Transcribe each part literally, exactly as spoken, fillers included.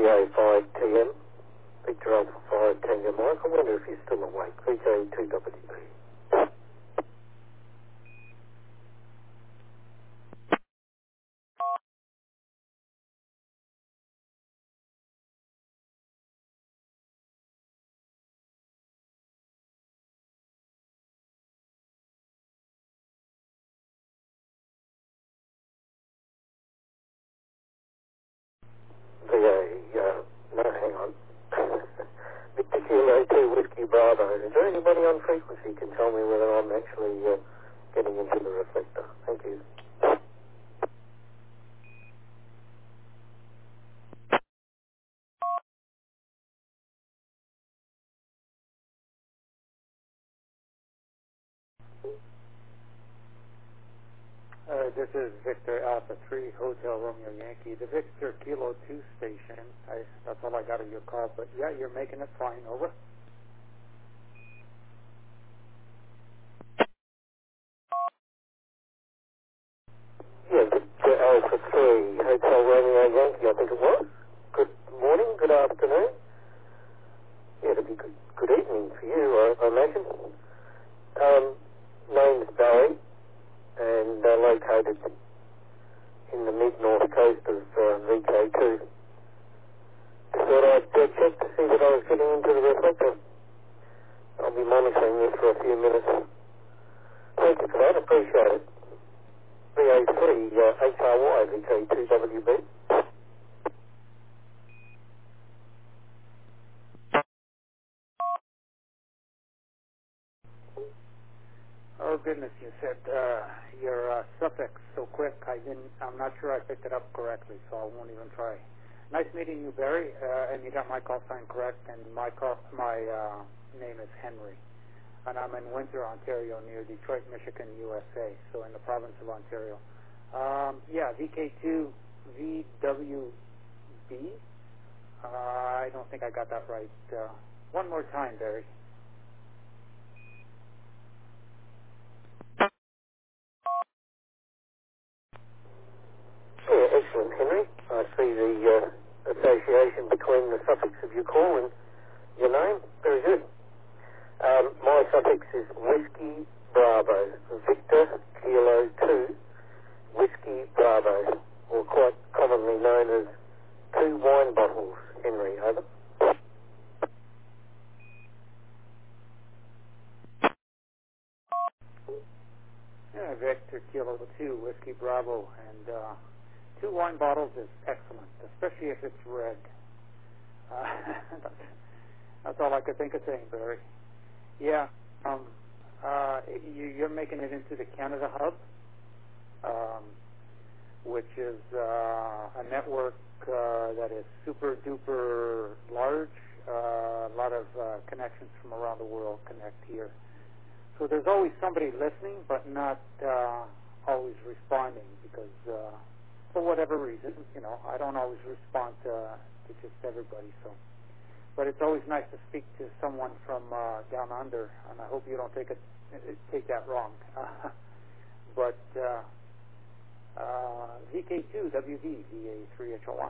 A five T M, Victor Alpha five Tango Mike. I wonder if you're still awake. V K two W B. V A, uh, no, hang on. Victor Kilo two Whiskey Bravo. Is there anybody on frequency can tell me whether I'm actually uh, getting into the reflector? Thank you. Uh, this is Victor Alpha three Hotel Romeo Yankee, the Victor Kilo two station. I, that's all I got of your call, but yeah, you're making it fine. Over. Yeah, Victor Alpha three Hotel Romeo Yankee, I think it was. Good morning, good afternoon. Yeah, it'd be good, good evening for you, I, I imagine. Um, name's Barry, and uh, located in the mid-north coast of uh, V K two. Just thought I'd uh, check to see that I was getting into the reflector. I'll be monitoring this for a few minutes. Thank you for that, appreciate it. V A three uh, H R Y V K two W B. Oh goodness, you said uh, your uh, suffix so quick. I didn't. I'm not sure I picked it up correctly, so I won't even try. Nice meeting you, Barry. Uh, and you got my call sign correct. And my call, my uh, name is Henry, and I'm in Windsor, Ontario, near Detroit, Michigan, U S A. So in the province of Ontario. Um, yeah, V K two V W B. Uh, I don't think I got that right. Uh, one more time, Barry. Yeah, excellent, Henry. I see the uh, association between the suffix of your call and your name. Very good. Um, my suffix is Whiskey Bravo, Victor Kilo two Whiskey Bravo, or quite commonly known as two wine bottles, Henry. Over. Yeah, Victor Kilo two Whiskey Bravo, and uh, two wine bottles is excellent, especially if it's red. Uh, that's, that's all I could think of saying, Barry. Yeah, um, uh, you, you're making it into the Canada Hub, um, which is uh, a network uh, that is super duper large. Uh, a lot of uh, connections from around the world connect here. So there's always somebody listening, but not uh, always responding because, uh, for whatever reason, you know, I don't always respond to, to just everybody. So, but it's always nice to speak to someone from uh, down under, and I hope you don't take it take that wrong. but uh, uh, V K two W V V A three H O Y.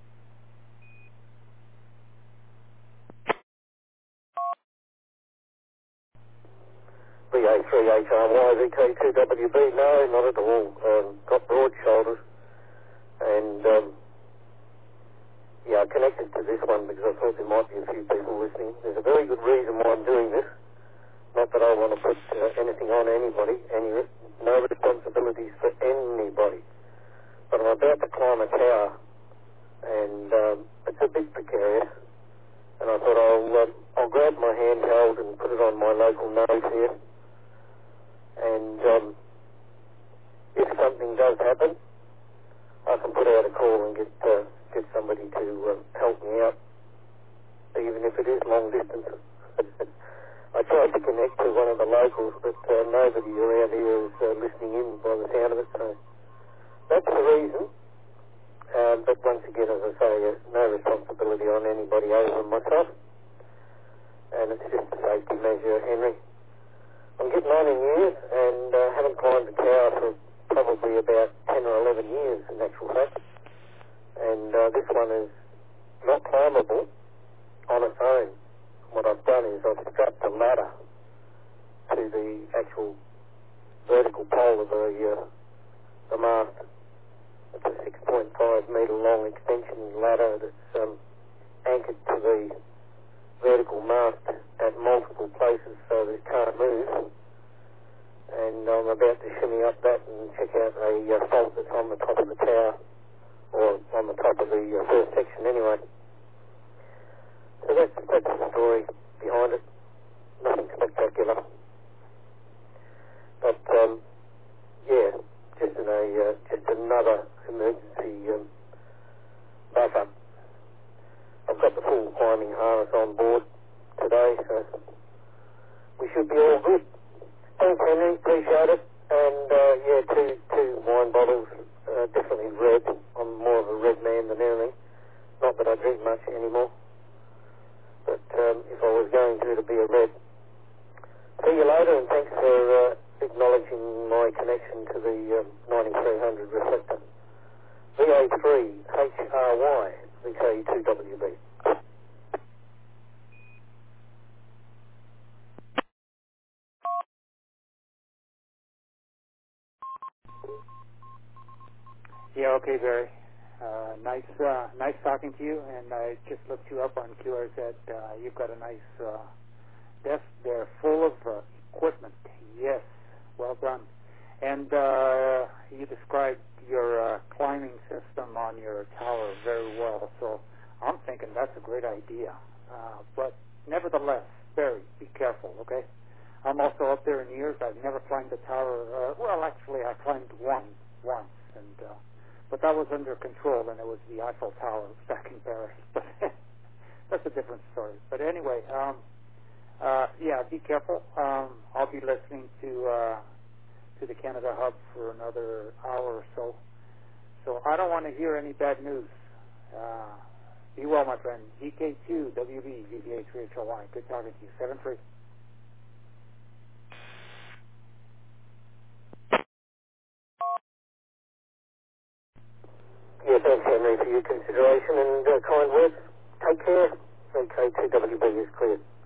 V A three H R Y V K two W B. No, not at all. Um, got broad shoulders, and um, yeah, I connected to this one because I thought there might be a few people listening. There's a very good reason why I'm doing this. Not that I want to put uh, anything on anybody, any no responsibilities for anybody. But I'm about to climb a tower, and um, it's a bit precarious. And I thought I'll um, I'll grab my handheld and put it on my local nose here. And um, if something does happen, I can put out a call and get uh, get somebody to uh, help me out, even if it is long distance. I tried to connect to one of the locals, but uh, nobody around here is uh, listening in by the sound of it. So that's the reason. Um, but once again, as I say, uh, no responsibility on anybody other than myself. And it's just a safety measure, Henry. I'm getting on in years and uh, haven't climbed a tower for probably about ten or eleven years, in actual fact. And uh, this one is not climbable on its own. What I've done is I've strapped a ladder to the actual vertical pole of the, uh, the mast. It's a six point five metre long extension ladder that's um, anchored to the vertical mast at multiple places so that it can't move. And I'm about to shimmy up that and check out a uh, fault that's on the top of the tower, or on the top of the uh, first section anyway. So that's, that's the story behind it. Nothing spectacular. But, um, yeah, just, in a, uh, just another emergency um, buffer. I've got the full climbing harness on board today, so we should be all good. Thanks, Henry. Appreciate it. And, uh, yeah, two, two wine bottles, uh, definitely red. I'm more of a red man than anything. Not that I drink much anymore. But um, if I was going to, it'd be a red. See you later, and thanks for uh, acknowledging my connection to the um, ninety-three hundred reflector. V A three H R Y, V K two W B. Yeah, okay, Barry. Uh, nice, uh, nice talking to you. And I just looked you up on Q R Z. Uh, you've got a nice uh, desk there full of uh, equipment. Yes, well done. And uh, you described your uh, climbing system on your tower very well. So I'm thinking that's a great idea. Uh, but nevertheless, Barry, be careful, okay? I'm also up there in years. I've never climbed a tower. Uh, well, actually, I climbed one once, and uh, but that was under control, and it was the Eiffel Tower back in Paris. But that's a different story. But anyway, um, uh, yeah, be careful. Um, I'll be listening to uh, to the Canada Hub for another hour or so. So I don't want to hear any bad news. Uh, be well, my friend. G K two W B V V A three H L Y. Good talking to you. seven three. Yeah, thanks, Henry, for your consideration and uh, kind words. Take care. V K two W B is clear.